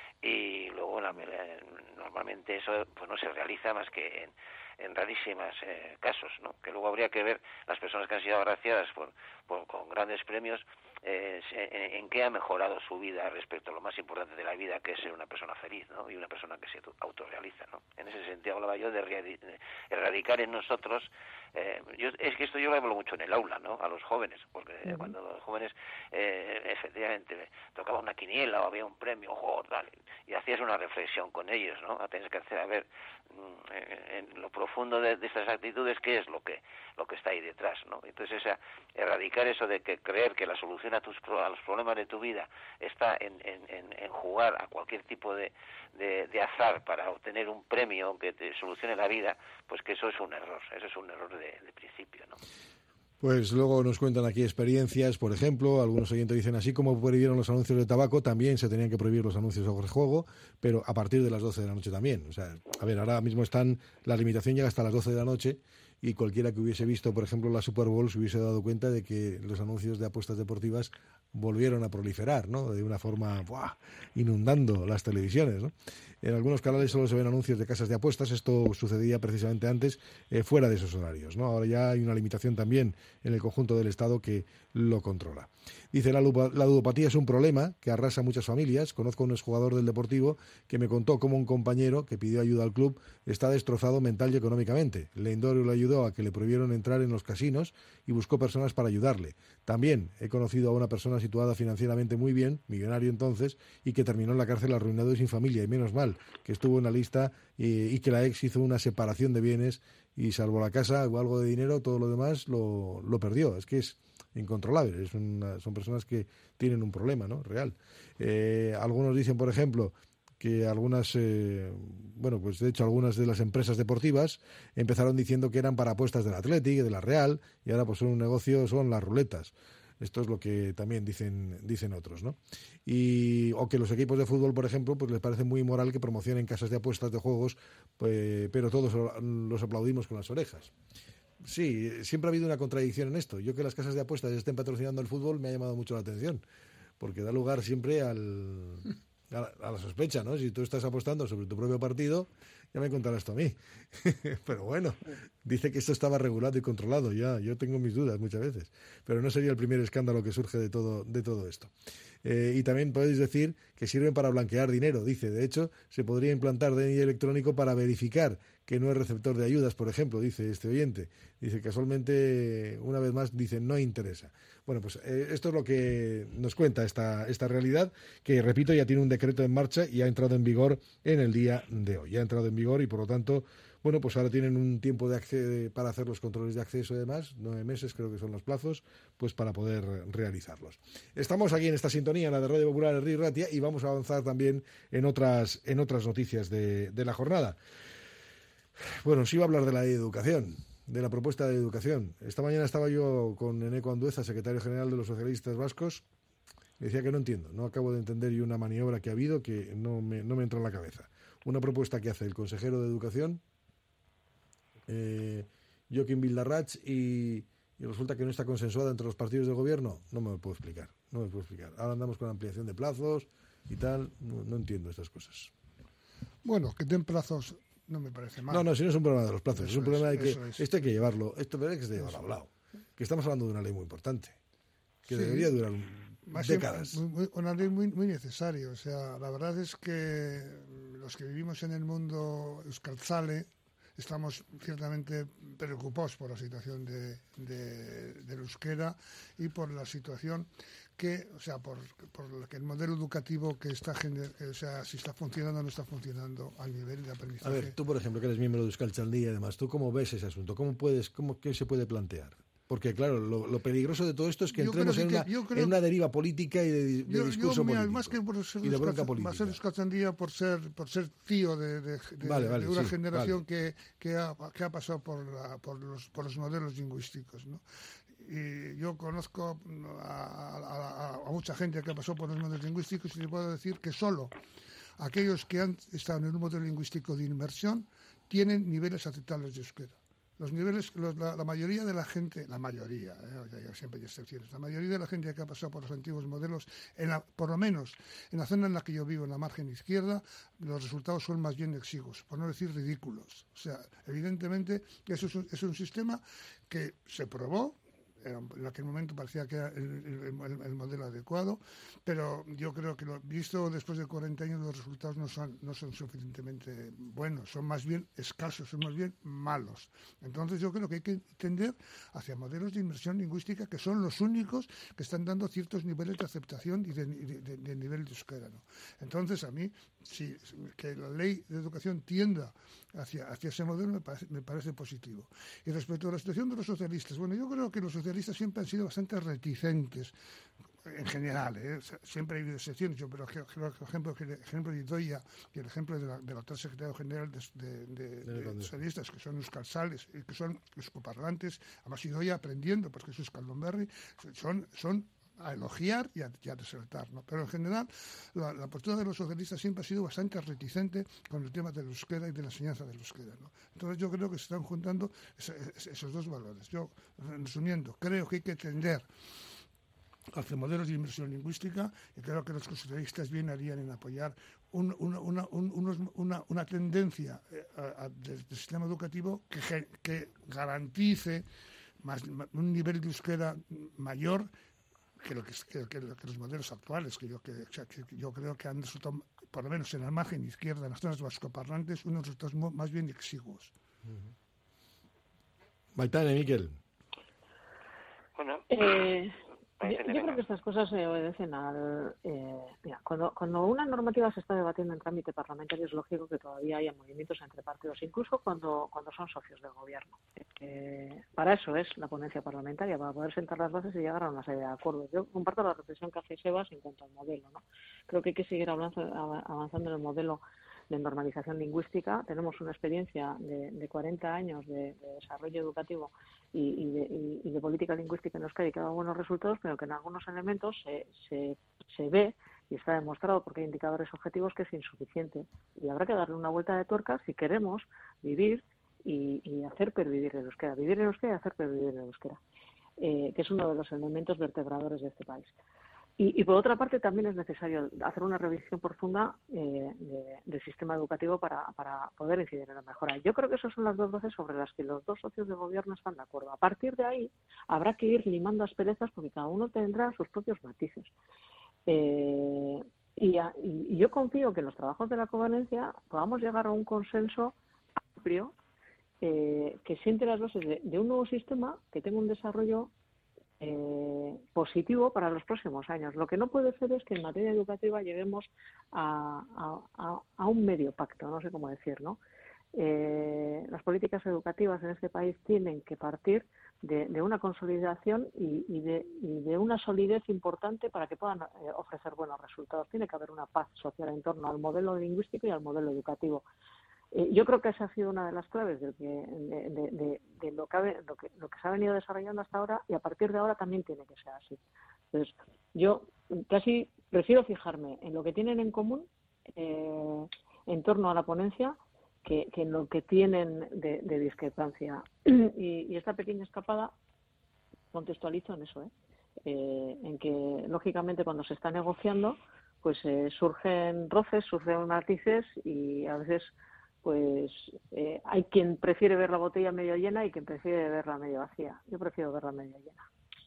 y luego la, normalmente eso pues no se realiza más que en, en rarísimos eh, casos, ¿no? Que luego habría que ver las personas que han sido agraciadas por, por, con grandes premios, eh, en, en qué ha mejorado su vida respecto a lo más importante de la vida, que es ser una persona feliz, ¿no? Y una persona que se autorrealiza, ¿no? En ese sentido hablaba yo de, de erradicar en nosotros, eh, yo, es que esto yo lo hablo mucho en el aula, ¿no? A los jóvenes, porque uh-huh. cuando los jóvenes eh, efectivamente tocaba una quiniela o había un premio, ojo, tal, y hacías una reflexión con ellos, ¿no? Tienes que hacer, a ver, en lo profundo de, de estas actitudes, qué es lo que lo que está ahí detrás, ¿no? Entonces esa, erradicar eso de que creer que la solución a tus a los problemas de tu vida está en, en, en, en jugar a cualquier tipo de, de, de azar para obtener un premio que te solucione la vida, pues que eso es un error, eso es un error de, de principio, ¿no? Pues luego nos cuentan aquí experiencias, por ejemplo, algunos oyentes dicen, así como prohibieron los anuncios de tabaco, también se tenían que prohibir los anuncios de juego, pero a partir de las doce de la noche también. O sea, a ver, ahora mismo están, la limitación llega hasta las doce de la noche y cualquiera que hubiese visto, por ejemplo, la Super Bowl se hubiese dado cuenta de que los anuncios de apuestas deportivas volvieron a proliferar, ¿no? De una forma, ¡buah!, inundando las televisiones, ¿no? En algunos canales solo se ven anuncios de casas de apuestas, esto sucedía precisamente antes, eh, fuera de esos horarios, ¿no? Ahora ya hay una limitación también en el conjunto del Estado que lo controla. Dice, la, la ludopatía es un problema que arrasa a muchas familias. Conozco a un exjugador del Deportivo que me contó cómo un compañero que pidió ayuda al club está destrozado mental y económicamente. Lendorio le ayudó a que le prohibieron entrar en los casinos y buscó personas para ayudarle. También he conocido a una persona situada financieramente muy bien, millonario entonces, y que terminó en la cárcel arruinado y sin familia, y menos mal que estuvo en la lista y, y que la ex hizo una separación de bienes y salvo la casa o algo de dinero, todo lo demás lo, lo perdió. Es que es incontrolable, es una, son personas que tienen un problema, ¿no? Real. Eh, algunos dicen, por ejemplo, que algunas, eh, bueno, pues de hecho algunas de las empresas deportivas empezaron diciendo que eran para apuestas del Athletic, de la Real, y ahora pues son un negocio, son las ruletas. Esto es lo que también dicen dicen otros, ¿no? Y o que los equipos de fútbol, por ejemplo, pues les parece muy inmoral que promocionen casas de apuestas de juegos, pues, pero todos los aplaudimos con las orejas. Sí, siempre ha habido una contradicción en esto. Yo que las casas de apuestas estén patrocinando el fútbol me ha llamado mucho la atención, porque da lugar siempre al a la, a la sospecha, ¿no? Si tú estás apostando sobre tu propio partido, ya me contarás tú a mí. Pero bueno, dice que esto estaba regulado y controlado, ya, yo tengo mis dudas muchas veces. Pero no sería el primer escándalo que surge de todo, de todo esto. Eh, y también podéis decir que sirven para blanquear dinero, dice. De hecho, se podría implantar D N I electrónico para verificar que no es receptor de ayudas, por ejemplo, dice este oyente. Dice, casualmente, una vez más, dice, no interesa. Bueno, pues eh, esto es lo que nos cuenta esta, esta realidad, que, repito, ya tiene un decreto en marcha y ha entrado en vigor en el día de hoy. Ya ha entrado en vigor y, por lo tanto, bueno, pues ahora tienen un tiempo de acce- para hacer los controles de acceso y demás, nueve meses creo que son los plazos, pues para poder realizarlos. Estamos aquí en esta sintonía, en la de Radio Popular Herri Ratia, y vamos a avanzar también en otras, en otras noticias de, de la jornada. Bueno, sí iba a hablar de la educación, de la propuesta de educación. Esta mañana estaba yo con Eneco Andueza, secretario general de los socialistas vascos. Me decía que no entiendo, no acabo de entender y una maniobra que ha habido que no me, no me entra en la cabeza. Una propuesta que hace el consejero de Educación, eh, Joaquín Bildarratz, y, y resulta que no está consensuada entre los partidos del gobierno. No me lo puedo explicar, no me puedo explicar. Ahora andamos con ampliación de plazos y tal, no, no entiendo estas cosas. Bueno, que den plazos no me parece mal. No, no, si no es un problema de los plazos, Eso es un problema es, de que es. esto hay que llevarlo, esto hay que llevarlo hablado. Que estamos hablando de una ley muy importante, que Sí. debería durar un, Más décadas. Muy, muy, una ley muy, muy necesaria. O sea, la verdad es que los que vivimos en el mundo euskaltzale estamos ciertamente preocupados por la situación de, de, del euskera y por la situación que, o sea, por, por que el modelo educativo que está, gener, o sea, si está funcionando o no está funcionando al nivel de aprendizaje. A ver, tú, por ejemplo, que eres miembro de Euskaltzaindia y demás, ¿tú cómo ves ese asunto? ¿Cómo puedes, cómo, qué se puede plantear? Porque, claro, lo, lo peligroso de todo esto es que Yo entremos creo en, que- una, yo creo- en una deriva política y de, de Yo, discurso yo, mira, político. más que por ser, y de bronca Euskal- política. va a ser Euskaltzaindia por ser por ser tío de, de, de- Vale, vale, de una sí, generación vale. que, que, ha, que ha pasado por, la- por, los, por los modelos lingüísticos, ¿no? Y yo conozco a, a- a- a mucha gente que ha pasado por los modelos lingüísticos y te puedo decir que solo aquellos que han estado en un modelo lingüístico de inmersión tienen niveles aceptables de euskera. Los niveles, los- la, la mayoría de la gente, la mayoría, eh, ya- ya siempre hay excepciones, la mayoría de la gente que ha pasado por los antiguos modelos, en la, por lo menos en la zona en la que yo vivo, en la margen izquierda, los resultados son más bien exiguos, por no decir ridículos. O sea, evidentemente eso es un, es un sistema que se probó. En aquel momento parecía que era el, el- el- el modelo adecuado, pero yo creo que lo visto después de cuarenta años los resultados no son, no son suficientemente buenos, son más bien escasos, son más bien malos. Entonces yo creo que hay que tender hacia modelos de inmersión lingüística que son los únicos que están dando ciertos niveles de aceptación y de, de- de- de nivel de euskera, ¿no? Entonces a mí, si que la ley de educación tienda hacia, hacia ese modelo me parece, me parece positivo. Y respecto a la situación de los socialistas, bueno, yo creo que los socialistas siempre han sido bastante reticentes en general, ¿eh? O sea, siempre ha habido excepciones, yo, pero creo que el ejemplo, el ejemplo de Idoia y el ejemplo de la, del actual secretario general de, de, de, de, de socialistas, que son euskaltzales y que son euskoparlantes, además Idoia aprendiendo, porque es euskaldunberri, son, son a elogiar y a, y a resaltar, ¿no? Pero en general la, la postura de los socialistas siempre ha sido bastante reticente con el tema del euskera y de la enseñanza del euskera, ¿no? Entonces yo creo que se están juntando esa, esos dos valores. Yo, resumiendo, creo que hay que tender hacia modelos de inmersión lingüística y creo que los socialistas bien harían en apoyar un, una, una, un, unos, una, una tendencia eh, a, a, del, del sistema educativo que, ge- que garantice más, un nivel de euskera mayor que, lo que, que, que, que los modelos actuales, que yo, que, o sea, que yo creo que han resultado, por lo menos en la margen izquierda, en las zonas vascoparlantes, unos resultados mo- más bien exiguos. Maitane, Miquel. Bueno, Eh, yo, Maitane, yo venga. creo que estas cosas se obedecen al... Eh, mira, cuando, cuando una normativa se está debatiendo en trámite parlamentario es lógico que todavía haya movimientos entre partidos, incluso cuando, cuando son socios del gobierno. Eh, para eso es la ponencia parlamentaria, para poder sentar las bases y llegar a una serie de acuerdos. Yo comparto la reflexión que hace Sebas en cuanto al modelo, ¿no? Creo que hay que seguir avanzando, avanzando en el modelo de normalización lingüística. Tenemos una experiencia de, de cuarenta años de, de desarrollo educativo y, y, de, y, y de política lingüística en Euskadi que ha dado buenos resultados, pero que en algunos elementos se, se, se ve y está demostrado porque hay indicadores objetivos que es insuficiente. Y habrá que darle una vuelta de tuerca si queremos vivir y, y hacer pervivir el euskera. Vivir en euskera y hacer pervivir el euskera, eh, que es uno de los elementos vertebradores de este país. Y, y por otra parte también es necesario hacer una revisión profunda eh, de, del sistema educativo para, para poder incidir en la mejora. Yo creo que esas son las dos bases sobre las que los dos socios de gobierno están de acuerdo. A partir de ahí habrá que ir limando asperezas porque cada uno tendrá sus propios matices. Eh, y, a, y, y yo confío que en los trabajos de la conveniencia podamos llegar a un consenso amplio eh, que siente las bases de, de un nuevo sistema que tenga un desarrollo Eh, positivo para los próximos años. Lo que no puede ser es que en materia educativa lleguemos a, a, a un medio pacto, no sé cómo decir, ¿no? Eh, las políticas educativas en este país tienen que partir de, de una consolidación y, y, de, y de una solidez importante para que puedan eh, ofrecer buenos resultados. Tiene que haber una paz social en torno al modelo lingüístico y al modelo educativo. Eh, yo creo que esa ha sido una de las claves de, que, de, de, de, de lo, que ha, lo, que, lo que se ha venido desarrollando hasta ahora, y a partir de ahora también tiene que ser así. Entonces, yo casi prefiero fijarme en lo que tienen en común eh, en torno a la ponencia que, que en lo que tienen de, de discrepancia. Y, y esta pequeña escapada contextualizo en eso, ¿eh? Eh, en que, lógicamente, cuando se está negociando, pues eh, surgen roces, surgen matices y a veces pues eh, hay quien prefiere ver la botella medio llena y quien prefiere verla medio vacía. Yo prefiero verla medio llena.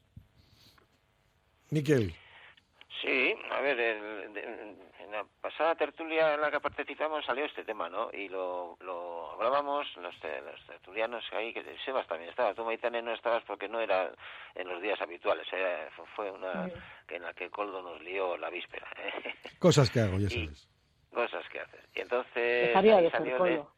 Miquel. Sí, a ver, el, de, en la pasada tertulia en la que participamos salió este tema, ¿no? Y lo, lo hablábamos los, los tertulianos ahí, que Sebas también estaba, tú, Maitane, no estabas porque no era en los días habituales, era, fue una sí. que en la que Coldo nos lió la víspera. ¿eh? Cosas que hago, ya y, sabes. Cosas que haces. Y entonces dejaría ahí de salió ser de,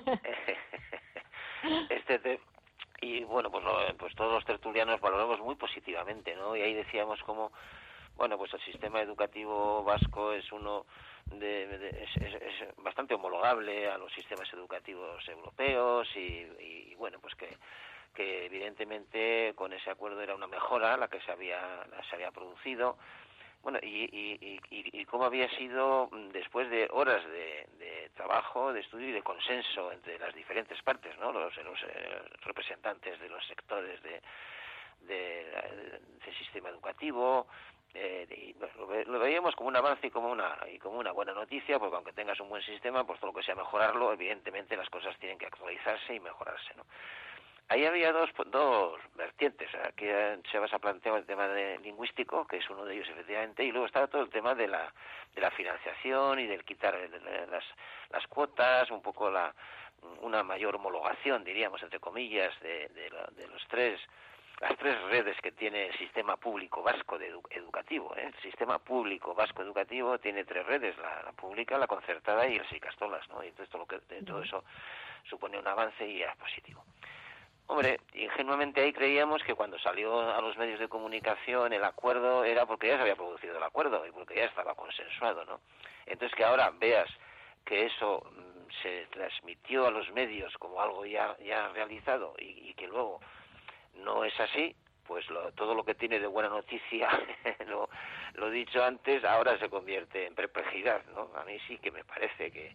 este te, y bueno, pues, lo, pues todos los tertulianos valoramos muy positivamente, ¿no? Y ahí decíamos como, bueno, pues el sistema educativo vasco es uno de, de es, es, es bastante homologable a los sistemas educativos europeos y, y, y bueno, pues que que evidentemente con ese acuerdo era una mejora la que se había se había producido. Bueno, y, y, y, y cómo había sido después de horas de, de trabajo, de estudio y de consenso entre las diferentes partes, ¿no? Los, los eh, representantes de los sectores de, de, de, del sistema educativo. Eh, y, bueno, lo, ve, lo veíamos como un avance y como una y como una buena noticia, porque aunque tengas un buen sistema, pues todo lo que sea mejorarlo, evidentemente las cosas tienen que actualizarse y mejorarse, ¿no? Ahí había dos dos vertientes. Aquí se va a plantear el tema de lingüístico, que es uno de ellos efectivamente, y luego estaba todo el tema de la de la financiación y del quitar las las cuotas, un poco la una mayor homologación, diríamos entre comillas, de de, la, de los tres las tres redes que tiene el sistema público vasco de edu, educativo. ¿eh? El sistema público vasco educativo tiene tres redes: la, la pública, la concertada y el Ikastolas, ¿no? Y entonces todo lo que todo eso supone un avance y es positivo. Hombre, ingenuamente ahí creíamos que cuando salió a los medios de comunicación el acuerdo era porque ya se había producido el acuerdo y porque ya estaba consensuado, ¿no? Entonces que ahora veas que eso mmm, se transmitió a los medios como algo ya ya realizado y, y que luego no es así, pues lo, todo lo que tiene de buena noticia, lo, lo dicho antes, ahora se convierte en perplejidad, ¿no? A mí sí que me parece que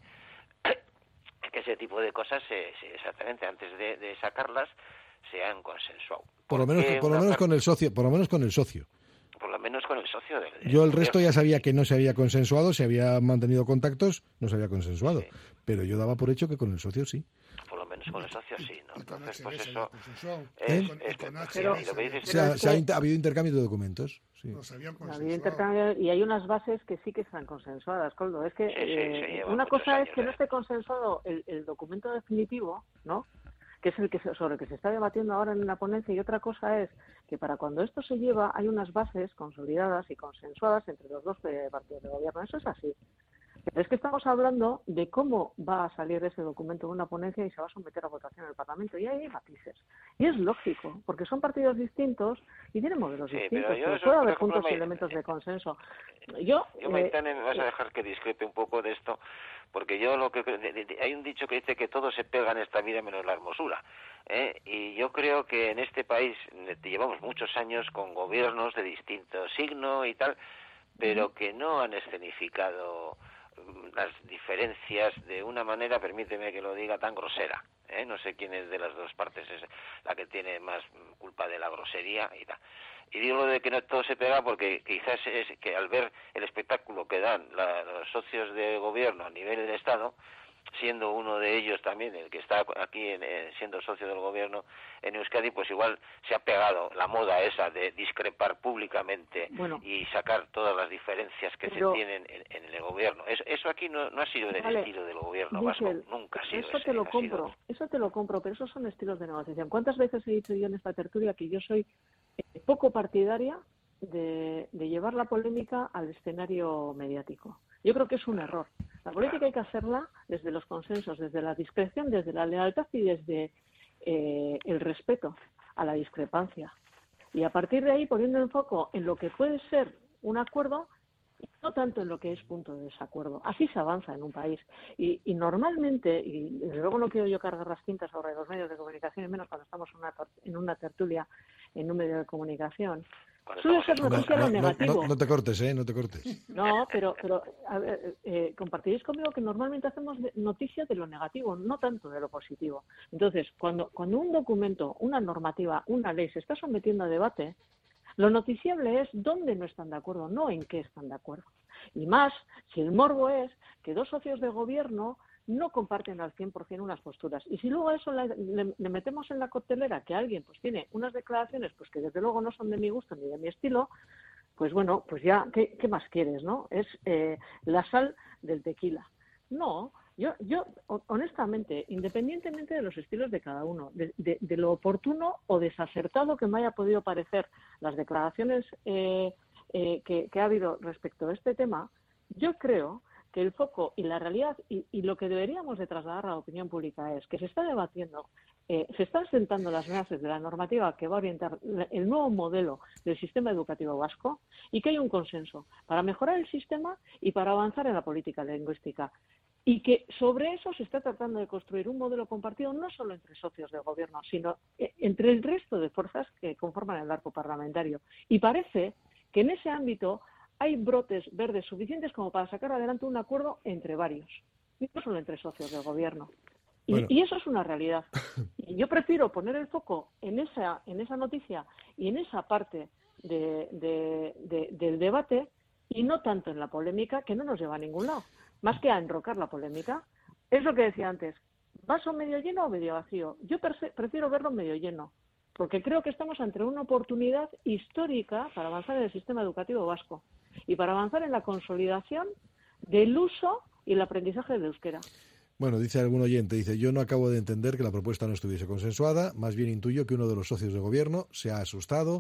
que ese tipo de cosas se, se, exactamente antes de, de sacarlas se han consensuado. Por lo menos, por lo menos con el socio, por lo menos con el socio. Por lo menos con el socio. Del, del Yo el gobierno. resto ya sabía que no se había consensuado, se había mantenido contactos, no se había consensuado. Sí. Pero yo daba por hecho que con el socio sí. Por lo menos con el socio sí, ¿no? Entonces, pues eso... ¿Eh? O sea, se ha, ha habido intercambio de documentos. Sí. Ha habido intercambio y hay unas bases que sí que están consensuadas, Coldo. Es que sí, sí, eh, una cosa es que no esté consensuado el, el documento definitivo, ¿no? Que es el que se, sobre el que se está debatiendo ahora en la ponencia, y otra cosa es que para cuando esto se lleva hay unas bases consolidadas y consensuadas entre los dos partidos de gobierno. Eso es así. Pero es que estamos hablando de cómo va a salir ese documento de una ponencia y se va a someter a votación en el Parlamento. Y ahí hay matices. Y es lógico, porque son partidos distintos y tienen modelos sí, distintos. Pero, pero puede haber puntos y elementos de consenso. Yo, yo Maitane, me vas a dejar que discrepe un poco de esto, porque yo lo que de, de, de, hay un dicho que dice que todo se pega en esta vida menos la hermosura. ¿eh? Y yo creo que en este país llevamos muchos años con gobiernos de distinto signo y tal, pero que no han escenificado las diferencias de una manera, permíteme que lo diga, tan grosera. ¿eh? No sé quién es de las dos partes es la que tiene más culpa de la grosería y tal. Y digo lo de que no todo se pega porque quizás es que al ver el espectáculo que dan la, los socios de gobierno a nivel del Estado, siendo uno de ellos también el que está aquí en, en, siendo socio del gobierno en Euskadi, pues igual se ha pegado la moda esa de discrepar públicamente bueno, y sacar todas las diferencias que pero, se tienen en, en el gobierno. Eso, eso aquí no, no ha sido del vale, estilo del gobierno vasco, nunca ha sido eso ese, te lo ha compro, sido... eso te lo compro, pero esos son estilos de negociación. ¿Cuántas veces he dicho yo en esta tertulia que yo soy eh, poco partidaria de, de llevar la polémica al escenario mediático? Yo creo que es un error. La política hay que hacerla desde los consensos, desde la discreción, desde la lealtad y desde eh, el respeto a la discrepancia. Y a partir de ahí poniendo el foco en lo que puede ser un acuerdo y no tanto en lo que es punto de desacuerdo. Así se avanza en un país. Y, y normalmente, y desde luego no quiero yo cargar las tintas sobre los medios de comunicación, y menos cuando estamos en una, en una tertulia en un medio de comunicación, suele ser noticia no, lo negativo. No, no, no te cortes, ¿eh? No te cortes. No, pero, pero a ver, eh, compartiréis conmigo que normalmente hacemos noticia de lo negativo, no tanto de lo positivo. Entonces, cuando, cuando un documento, una normativa, una ley se está sometiendo a debate, lo noticiable es dónde no están de acuerdo, no en qué están de acuerdo. Y más, si el morbo es que dos socios de gobierno no comparten al cien por ciento unas posturas. Y si luego a eso le, le, le metemos en la coctelera que alguien pues tiene unas declaraciones pues que desde luego no son de mi gusto ni de mi estilo, pues bueno, pues ya, ¿qué, qué más quieres, no? Es eh, la sal del tequila. No, yo, yo honestamente, independientemente de los estilos de cada uno, de, de, de lo oportuno o desacertado que me haya podido parecer las declaraciones eh, eh, que, que ha habido respecto a este tema, yo creo que el foco y la realidad y, y lo que deberíamos de trasladar a la opinión pública es que se está debatiendo, eh, se están sentando las bases de la normativa que va a orientar el nuevo modelo del sistema educativo vasco y que hay un consenso para mejorar el sistema y para avanzar en la política lingüística. Y que sobre eso se está tratando de construir un modelo compartido no solo entre socios del gobierno, sino entre el resto de fuerzas que conforman el arco parlamentario. Y parece que en ese ámbito hay brotes verdes suficientes como para sacar adelante un acuerdo entre varios, y no solo entre socios del gobierno. Y, bueno. y eso es una realidad. Y yo prefiero poner el foco en esa, en esa noticia y en esa parte de, de, de, del debate y no tanto en la polémica, que no nos lleva a ningún lado. Más que a enrocar la polémica, es lo que decía antes, ¿vaso medio lleno o medio vacío? Yo prefiero verlo medio lleno, porque creo que estamos ante una oportunidad histórica para avanzar en el sistema educativo vasco y para avanzar en la consolidación del uso y el aprendizaje del euskera. Bueno, dice algún oyente, dice, yo no acabo de entender que la propuesta no estuviese consensuada, más bien intuyo que uno de los socios de gobierno se ha asustado.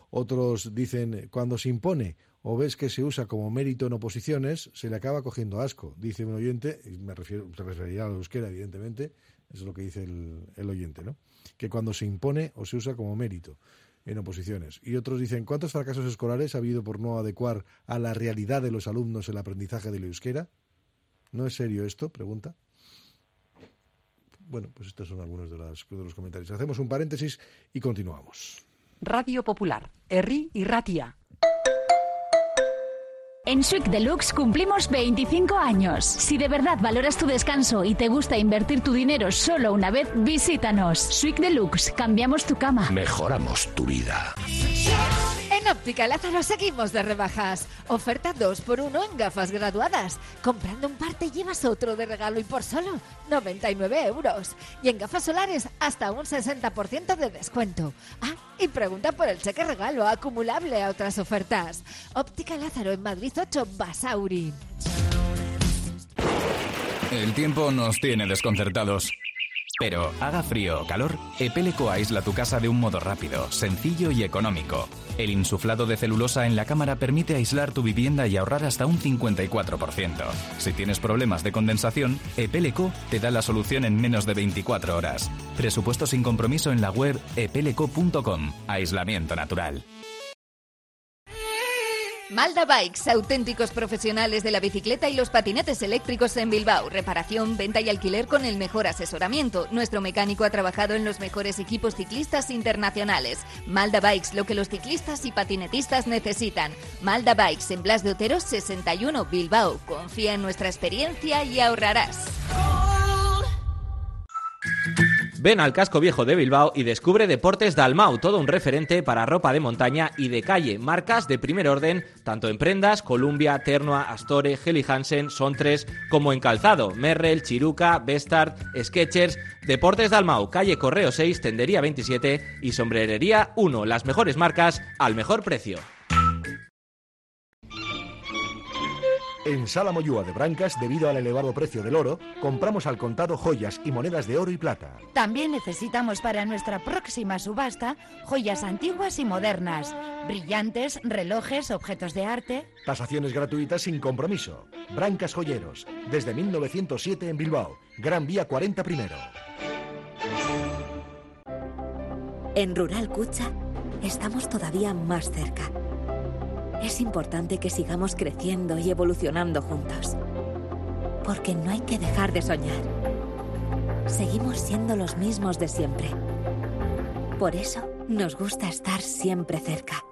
Otros dicen, cuando se impone o ves que se usa como mérito en oposiciones, se le acaba cogiendo asco. Dice un oyente, y me refiero, se referirá al euskera, evidentemente, eso es lo que dice el, el oyente, ¿no? Que cuando se impone o se usa como mérito en oposiciones. Y otros dicen, ¿cuántos fracasos escolares ha habido por no adecuar a la realidad de los alumnos el aprendizaje del euskera? ¿No es serio esto? Pregunta. Bueno, pues estos son algunos de, las, de los comentarios. Hacemos un paréntesis y continuamos. Radio Popular, Herri y Ratia. En Swick Deluxe cumplimos veinticinco años. Si de verdad valoras tu descanso y te gusta invertir tu dinero solo una vez, visítanos. Swick Deluxe, cambiamos tu cama. Mejoramos tu vida. En Óptica Lázaro seguimos de rebajas. Oferta dos por uno en gafas graduadas. Comprando un par te llevas otro de regalo y por solo noventa y nueve euros. Y en gafas solares hasta un sesenta por ciento de descuento. Ah, y pregunta por el cheque regalo acumulable a otras ofertas. Óptica Lázaro en Madrid ocho, Basauri. El tiempo nos tiene desconcertados. Pero haga frío o calor, Epeleco aísla tu casa de un modo rápido, sencillo y económico. El insuflado de celulosa en la cámara permite aislar tu vivienda y ahorrar hasta un cincuenta y cuatro por ciento. Si tienes problemas de condensación, Epeleco te da la solución en menos de veinticuatro horas. Presupuesto sin compromiso en la web epeleco punto com. Aislamiento natural. Malda Bikes, auténticos profesionales de la bicicleta y los patinetes eléctricos en Bilbao. Reparación, venta y alquiler con el mejor asesoramiento. Nuestro mecánico ha trabajado en los mejores equipos ciclistas internacionales. Malda Bikes, lo que los ciclistas y patinetistas necesitan. Malda Bikes, en Blas de Otero sesenta y uno, Bilbao. Confía en nuestra experiencia y ahorrarás. Ven al casco viejo de Bilbao y descubre Deportes Dalmau, todo un referente para ropa de montaña y de calle, marcas de primer orden, tanto en prendas, Columbia, Ternua, Astore, Helly Hansen, Sontres, como en calzado, Merrell, Chiruca, Bestard, Skechers. Deportes Dalmau, calle Correo seis, Tendería veintisiete y Sombrerería uno, las mejores marcas al mejor precio. En Sala Moyúa de Brancas, debido al elevado precio del oro, compramos al contado joyas y monedas de oro y plata. También necesitamos para nuestra próxima subasta joyas antiguas y modernas, brillantes, relojes, objetos de arte. Tasaciones gratuitas sin compromiso. Brancas Joyeros, desde mil novecientos siete en Bilbao, Gran Vía cuarenta primero. En Rural Kutxa estamos todavía más cerca. Es importante que sigamos creciendo y evolucionando juntos. Porque no hay que dejar de soñar. Seguimos siendo los mismos de siempre. Por eso nos gusta estar siempre cerca.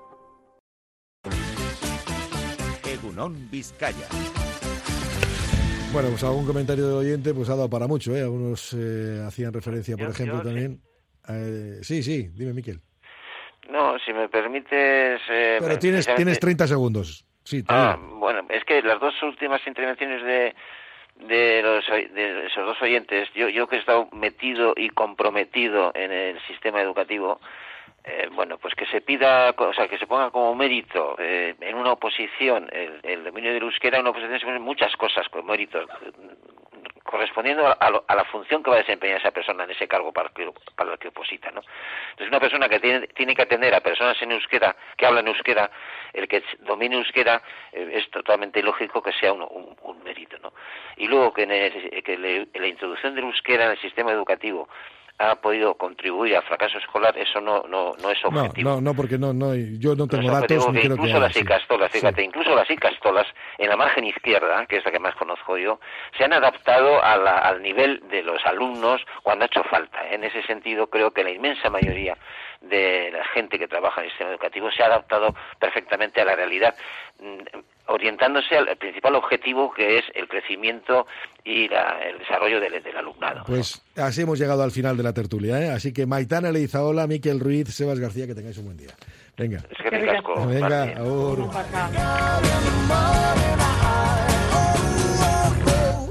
Egunon Vizcaya. Bueno, pues algún comentario de oyente pues ha dado para mucho, ¿eh? Algunos eh, hacían referencia, por Yo- ejemplo, yo, también. Eh, sí, sí, dime, Miquel. No, si me permites... eh, Pero tienes, precisamente- tienes treinta segundos. Sí, te Ah, digo. bueno, es que las dos últimas intervenciones de, de, los, de esos dos oyentes, yo, yo que he estado metido y comprometido en el sistema educativo, eh, bueno, pues que se pida, o sea, que se ponga como mérito eh, en una oposición el, el dominio del euskera, en una oposición se ponen muchas cosas con méritos, correspondiendo a, lo- a la función que va a desempeñar esa persona en ese cargo para el que, para el que oposita, ¿no? Entonces, una persona que tiene, tiene que atender a personas en euskera, que hablan euskera, el que domine euskera, eh, es totalmente lógico que sea un, un, un mérito, ¿no? Y luego que, en el- que le- la introducción del euskera en el sistema educativo ha podido contribuir al fracaso escolar, eso no, no, no es No, objetivo. no, no, porque no, no, yo no tengo No es datos objetivo, ni que creo que incluso haya, las sí. icastolas, fíjate, incluso las icastolas en la margen izquierda, que es la que más conozco yo, se han adaptado a la- al nivel de los alumnos cuando ha hecho falta. En ese sentido, creo que la inmensa mayoría de la gente que trabaja en el sistema educativo se ha adaptado perfectamente a la realidad, mm, orientándose al principal objetivo, que es el crecimiento y la- el desarrollo del, del alumnado. Pues así hemos llegado al final de la tertulia, ¿eh? Así que Maitana Leizaola, Miquel Ruiz, Sebas García, que tengáis un buen día. Venga. Es que ricasco. Venga, Martín. agur. Pasar.